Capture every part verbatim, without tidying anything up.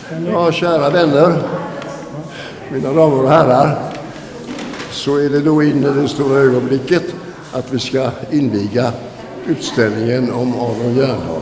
Ja, kära vänner, mina damer och herrar, så är det då inne i det stora ögonblicket att vi ska inviga utställningen om Aron Järndal.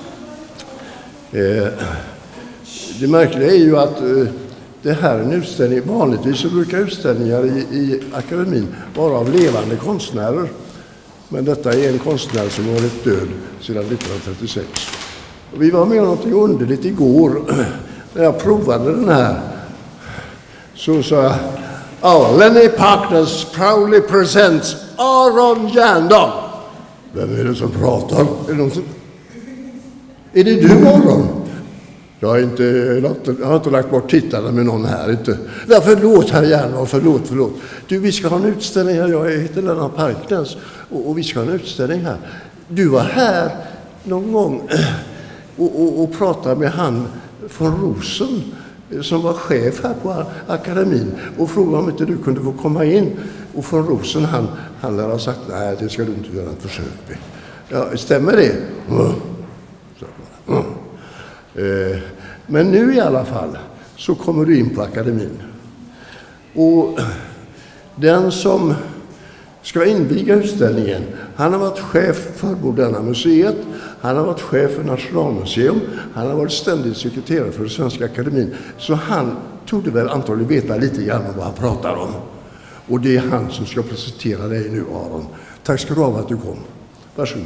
Eh, det märkliga är ju att eh, det här är en utställning. Vanligtvis så brukar utställningar i, i akademin vara av levande konstnärer. Men detta är en konstnär som har varit död sedan nittonhundratrettiosex. Och vi var med om något underligt igår. När jag provade den här så sa jag: oh, Lenny Partners proudly presents Aron Järndal. Vem är det som pratar? Är det, någon som... är det du, Aron? Jag har, inte, jag har inte lagt bort tittarna med någon här. Inte. Ja, förlåt, herr Järndal, förlåt, förlåt. Du, vi ska ha en utställning här. Jag heter Lennart Parknäs och, och vi ska ha en utställning här. Du var här någon gång och, och, och pratade med han från Rosen som var chef här på akademin och frågade om inte du kunde få komma in. Och från Rosen han, han lär ha sagt: nej, det ska du inte göra ett försök med. Ja, stämmer det? Mm. Så, mm. eh, men nu i alla fall så kommer du in på akademin. Och den som ska inviga utställningen, han har varit chef för Moderna museet, han har varit chef för Nationalmuseum, han har varit ständigt sekreterare för Svenska akademin. Så han trodde väl antagligen veta lite grann om vad han pratar om. Och det är han som ska presentera dig nu, Aron. Tack ska du ha att du kom. Varsågod.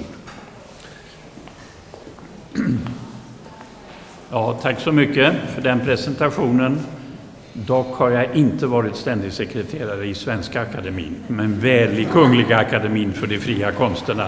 Ja, tack så mycket för den presentationen. Dock har jag inte varit ständig sekreterare i Svenska akademin, men väl i Kungliga akademin för de fria konsterna.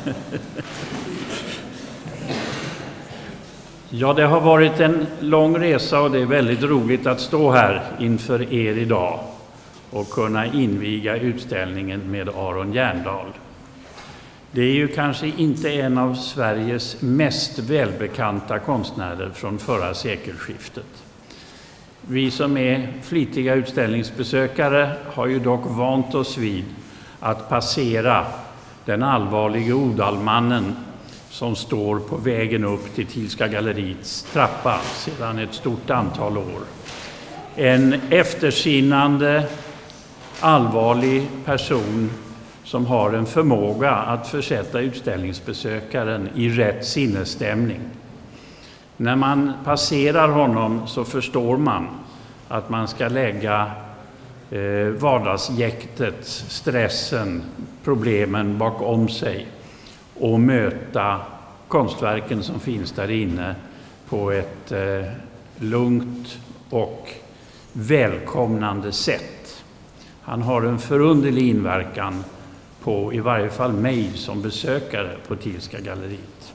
Ja, det har varit en lång resa och det är väldigt roligt att stå här inför er idag och kunna inviga utställningen med Aron Järndal. Det är ju kanske inte en av Sveriges mest välbekanta konstnärer från förra sekelskiftet. Vi som är flitiga utställningsbesökare har ju dock vant oss vid att passera den allvarliga odalmannen som står på vägen upp till Thielska galleriets trappa sedan ett stort antal år. En eftersinnande, allvarlig person som har en förmåga att försätta utställningsbesökaren i rätt sinnesstämning. När man passerar honom så förstår man att man ska lägga eh, vardagsjäktet, stressen, problemen bakom sig och möta konstverken som finns där inne på ett eh, lugnt och välkomnande sätt. Han har en förunderlig inverkan på i varje fall mig som besökare på Thielska galleriet.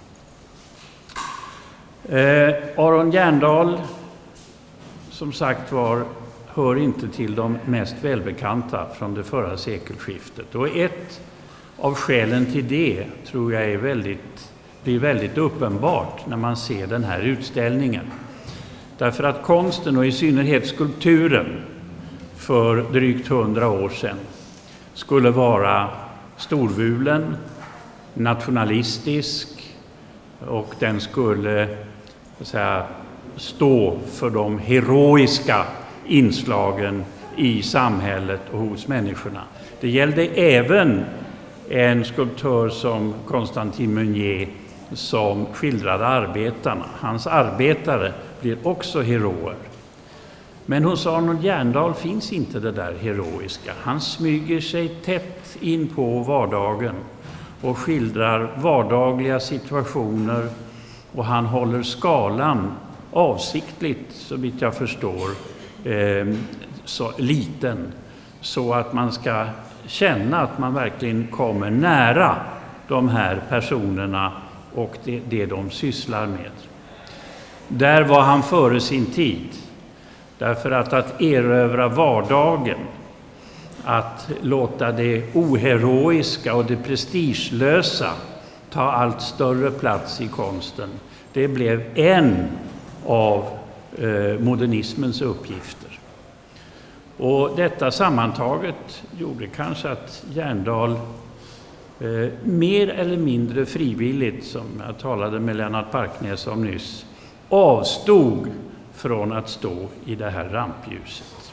Eh, Aron Järndal, som sagt var, hör inte till de mest välbekanta från det förra sekelskiftet. Och ett av skälen till det tror jag är väldigt, blir väldigt uppenbart när man ser den här utställningen. Därför att konsten och i synnerhet skulpturen för drygt hundra år sedan skulle vara storvulen, nationalistisk och den skulle så att säga, stå för de heroiska inslagen i samhället och hos människorna. Det gällde även en skulptör som Constantin Meunier som skildrade arbetarna. Hans arbetare blir också heroer. Men hos Aron Järndal finns inte det där heroiska. Han smyger sig tätt in på vardagen och skildrar vardagliga situationer och han håller skalan avsiktligt, så vitt jag förstår, eh, så liten så att man ska känna att man verkligen kommer nära de här personerna och det, det de sysslar med. Där var han före sin tid. Därför att att erövra vardagen, att låta det oheroiska och det prestigelösa ta allt större plats i konsten, det blev en av eh, modernismens uppgifter. Och detta sammantaget gjorde kanske att Järndal eh, mer eller mindre frivilligt, som jag talade med Lennart Parknäs om nyss, avstod från att stå i det här rampljuset.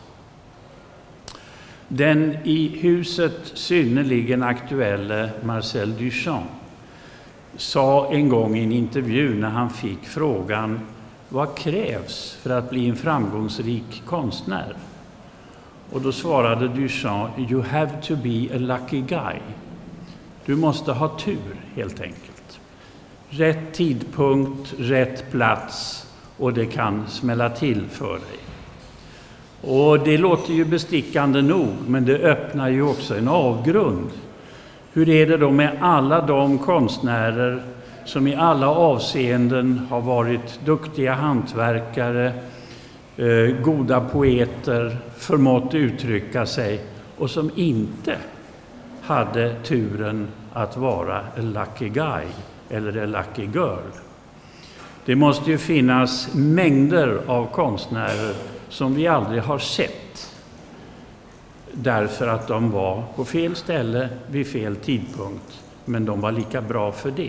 Den i huset synnerligen aktuelle Marcel Duchamp sa en gång i en intervju när han fick frågan: vad krävs för att bli en framgångsrik konstnär? Och då svarade Duchamp: you have to be a lucky guy. Du måste ha tur helt enkelt. Rätt tidpunkt, rätt plats, och det kan smälla till för dig. Och det låter ju bestickande nog, men det öppnar ju också en avgrund. Hur är det då med alla de konstnärer som i alla avseenden har varit duktiga hantverkare, eh, goda poeter, förmått uttrycka sig, och som inte hade turen att vara a lucky guy eller a lucky girl? Det måste ju finnas mängder av konstnärer som vi aldrig har sett därför att de var på fel ställe vid fel tidpunkt, men de var lika bra för det.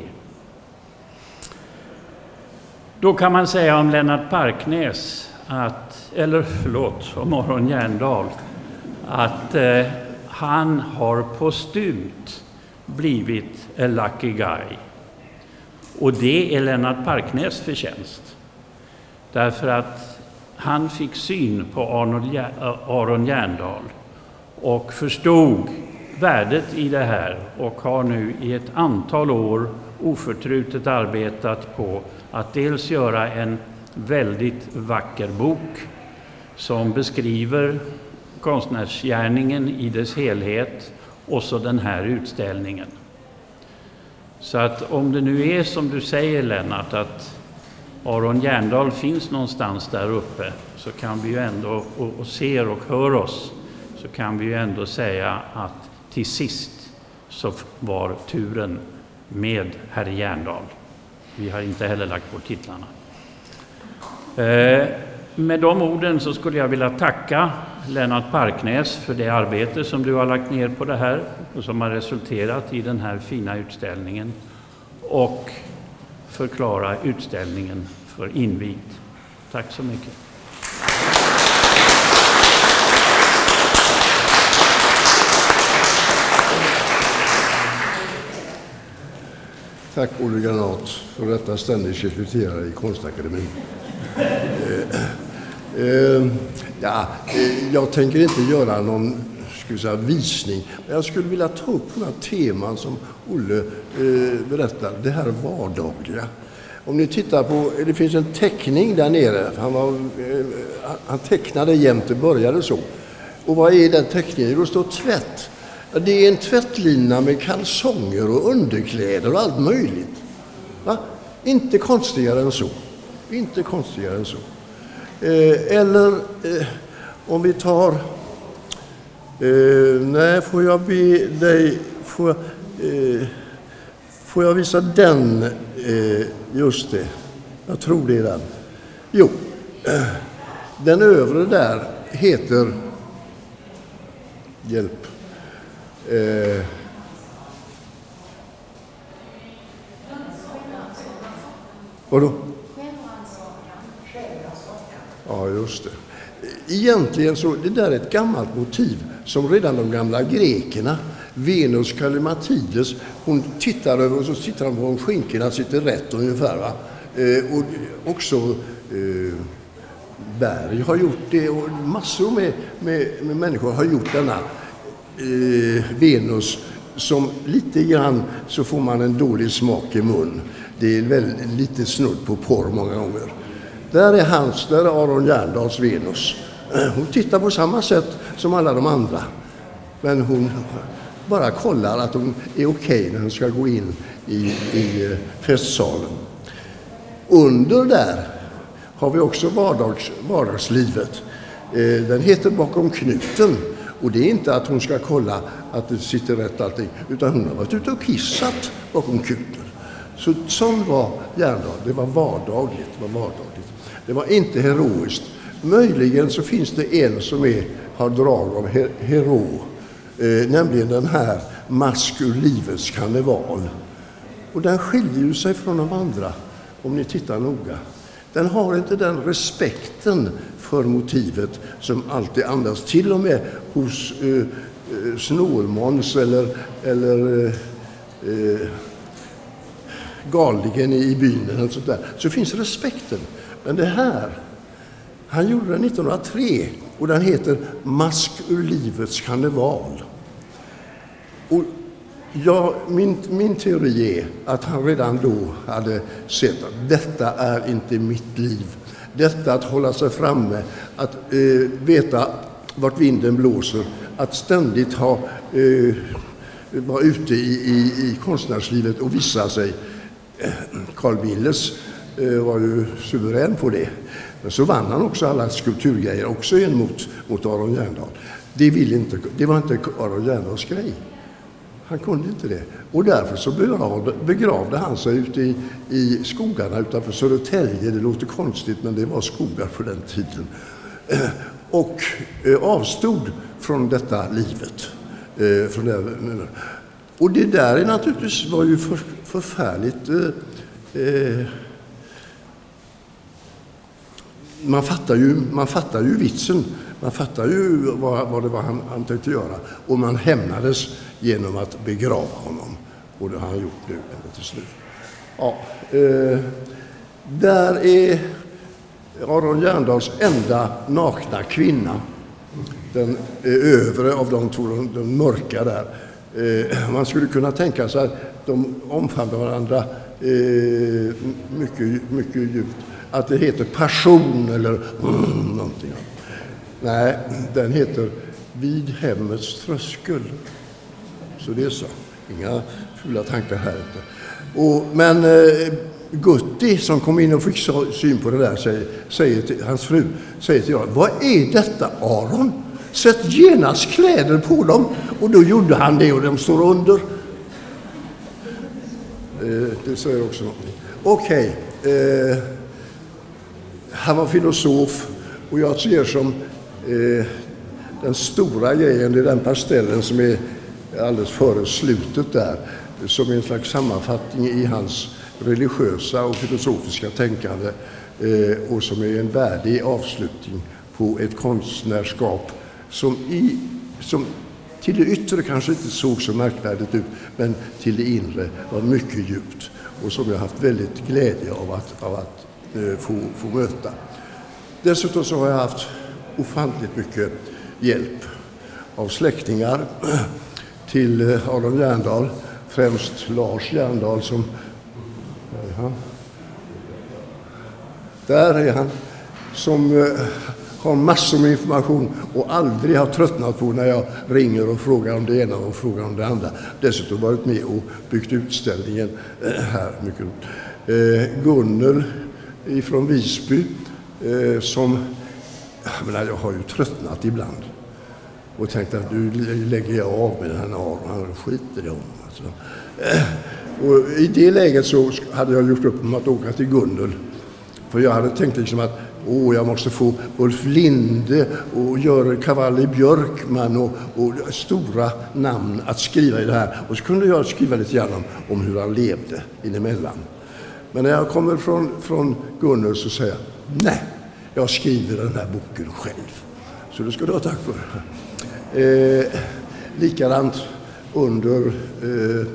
Då kan man säga om Lennart Parknäs, att, eller förlåt, om Aron Järndahl, att eh, han har postumt blivit a lucky guy. Och det är Lennart Parknäs förtjänst. Därför att han fick syn på Aron Järndahl och förstod värdet i det här, och har nu i ett antal år oförtrutet arbetat på att dels göra en väldigt vacker bok som beskriver konstnärsgärningen i dess helhet, och så den här utställningen. Så att om det nu är som du säger, Lennart, att Aron Järndahl finns någonstans där uppe, så kan vi ju ändå, och, och ser och hör oss, så kan vi ju ändå säga att till sist så var turen med herr Järndahl. Vi har inte heller lagt på titlarna. Eh, med de orden så skulle jag vilja tacka Lennart Parknäs för det arbete som du har lagt ner på det här och som har resulterat i den här fina utställningen, och förklara utställningen för invigd. Tack så mycket. Tack Olle Granat för detta ständigt sekreterare i Konstakademin. eh, eh, ja, eh, jag tänker inte göra någon ska vi säga, visning, men jag skulle vilja ta upp några teman som Olle eh, berättar, det här vardagliga. Om ni tittar på, det finns en teckning där nere, han, var, eh, han tecknade jämt, det började så. Och vad är den teckningen? Det står tvätt. Det är en tvättlina med kalsonger och underkläder och allt möjligt. Va? Inte konstigare än så. Inte konstigare än så. Eh, eller eh, om vi tar... Eh, nej, får jag be dig... Får jag, eh, får jag visa den? Eh, just det. Jag tror det är den. Jo. Eh, den övre där heter... Hjälp. Eh, vadå? Ja, just det. Egentligen så, det där är ett gammalt motiv som redan de gamla grekerna, Venus Kallimatides, hon tittar över och så tittar hon på om skinkorna sitter rätt ungefär, va? Eh, och också eh, Berg har gjort det, och massor med, med, med människor har gjort denna Eh, Venus, som lite grann så får man en dålig smak i mun. Det är väldigt lite snudd på porr många gånger. Där är hans, där är Aron Järndahls Venus. Hon tittar på samma sätt som alla de andra, men hon bara kollar att hon är okej när hon ska gå in i, i festsalen. Under där har vi också vardags, vardagslivet. Eh, den heter Bakom knuten. Och det är inte att hon ska kolla att det sitter rätt allting, utan hon har varit ute och kissat bakom knuten. Så sån var Järndahl. Det var vardagligt. Det var vardagligt. Det var inte heroiskt. Möjligen så finns det en som är, har drag av her, hero. Eh, nämligen den här Mask ur livets karneval. Och den skiljer ju sig från de andra om ni tittar noga. Den har inte den respekten för motivet som alltid andas, till och med hos eh, Snålmåns eller, eller eh, Galningen i byn eller sånt där, så finns respekten. Men det här, han gjorde den nittonhundratre och den heter Mask ur livets karneval. Och ja, min, min teori är att han redan då hade sett att detta är inte mitt liv. Detta att hålla sig framme, att eh, veta vart vinden blåser, att ständigt ha, eh, vara ute i, i, i konstnärslivet och visa sig. Carl Willes eh, var ju suverän på det. Men så vann han också alla skulpturgrejer, också en mot, mot Aron Järndal. Det, ville inte, det var inte Aron Järndals grej. Han kunde inte det. Och därför så begravde, begravde han sig ute i, i skogarna utanför Södertälje. Det låter konstigt, men det var skogar på den tiden. Eh, och eh, avstod från detta livet. Eh, från det, och det där är naturligtvis var ju för, förfärligt. Eh, eh, man, fattar ju, man fattar ju vitsen. Man fattar ju vad, vad det var han, han tänkte göra. Och man hämnades genom att begrava honom. Och det har han gjort nu ända till slut. Ja, eh, där är Aron Järndals enda nakna kvinna. Den övre av de två, de, de mörka där. Eh, man skulle kunna tänka sig att de omfamnar varandra eh, mycket, mycket djupt. Att det heter passion eller mm, någonting. Nej, den heter Vid hemmets tröskel. Så det är så. Inga fula tankar här inte. Och, men eh, Gutti som kom in och fick syn på det där säger, säger till hans fru, säger till Aron: vad är detta, Aron? Sätt genast kläder på dem. Och då gjorde han det och de står under. Eh, det säger också någonting. Okej. Okay. Eh, han var filosof och jag ser som eh, den stora grejen, det är den pastellen som är alldeles före slutet där, som är en slags sammanfattning i hans religiösa och filosofiska tänkande eh, och som är en värdig avslutning på ett konstnärskap som, i, som till det yttre kanske inte såg så märkvärdigt ut, men till det inre var mycket djupt och som jag haft väldigt glädje av att, av att eh, få, få möta. Dessutom så har jag haft ofantligt mycket hjälp av släktingar till Aron Järndal, främst Lars Järndal som... Ja, där är han, som eh, har massor med information och aldrig har tröttnat på när jag ringer och frågar om det ena och frågar om det andra. Dessutom varit med och byggt utställningen eh, här mycket. Eh, Gunnel ifrån Visby eh, som... Jag, menar, jag har ju tröttnat ibland och tänkt att nu lägger jag av med den här Aron, han skiter i honom. Alltså. Och i det läget så hade jag gjort upp om att åka till Gunnel. För jag hade tänkt liksom att åh, jag måste få Ulf Linde och Göran Cavalli Björkman och, och stora namn att skriva i det här. Och så kunde jag skriva lite grann om, om hur han levde inemellan. Men när jag kommer från, från Gunnel så säger jag nej, jag skriver den här boken själv. Så det ska du ha tack för. Eh, likadant under eh,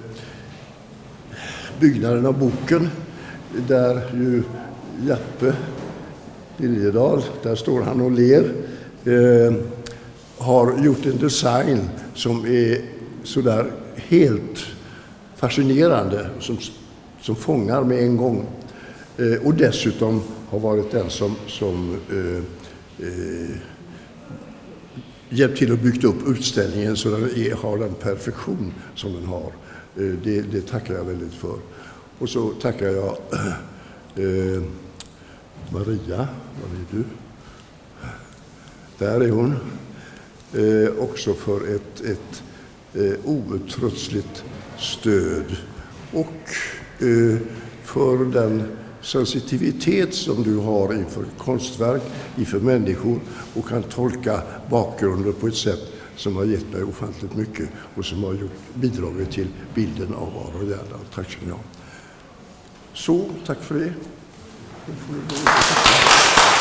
byggnaden av boken, där ju Jappe Liljedal, där står han och ler, eh, har gjort en design som är sådär helt fascinerande, som, som fångar med en gång. Eh, och dessutom har varit den som, som eh, eh, hjälpt till att bygga upp utställningen så den är, har den perfektion som den har. Eh, det, det tackar jag väldigt för. Och så tackar jag eh, Maria, var är du? Där är hon. Eh, också för ett, ett eh, outtröttligt stöd och eh, för den sensitivitet som du har inför konstverk, inför människor och kan tolka bakgrunder på ett sätt som har gett mig ofantligt mycket och som har gjort, bidragit till bilden av Aron Järndal. Tack ska ni ha. Så, tack för det. Nu får du gå ut och titta.